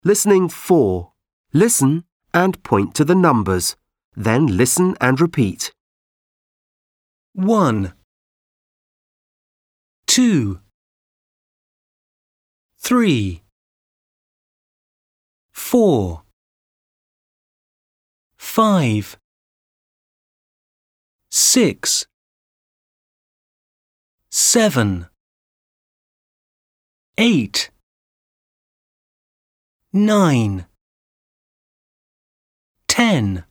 Listening 4. Listen and point to the numbers. Then listen and repeat. 1 2 3 4 5 6 7 8 9 10